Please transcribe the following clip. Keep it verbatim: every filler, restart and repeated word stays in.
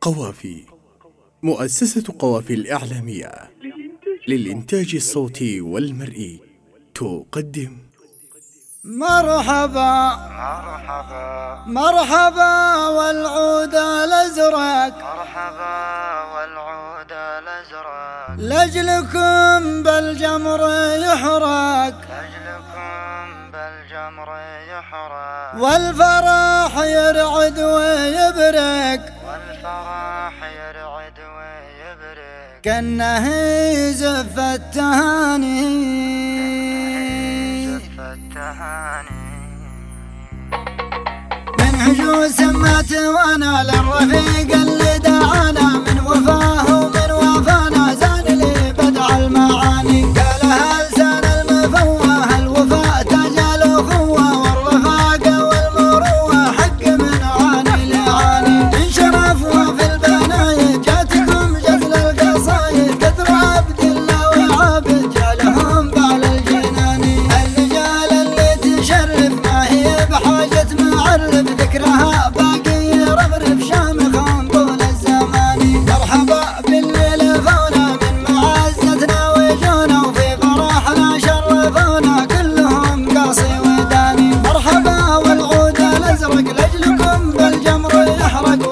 قوافي. مؤسسة قوافي الإعلامية للإنتاج الصوتي والمرئي تقدم مرحبا مرحبا مرحبا والعود الأزرق، مرحبا والعود الأزرق، لأجلكم بالجمر يحرق، لأجلكم بالجمر يحرق، والفرح يرعد ويبرق، والفرح يرعد ويبرق، كأنه يزف التهاني زف التهاني. من هجو سمات وانا للرفيق اللي دعانا، من وفاه ومن وفانا زان لي بدع المعاني، قالها لسان المفوه الوفاء تاج الاخوه، والرفاقه والمروه حق من عاني لعاني، من شرف وفي البناية جاتكم جزل القصايد، قدر عبد الله وعابد جالهم بعل الجناني، الرجال اللي تشرف ما هي بحاجة معرف، ذكرها باقي يرفرف شامخ طول الزمان، مرحبا بالليل فونا من معزتنا وجونا، وفي فرحنا شرفونا كلهم قاصي وداني، مرحبا والعود الازرق لأجلكم بالجمر يحرق،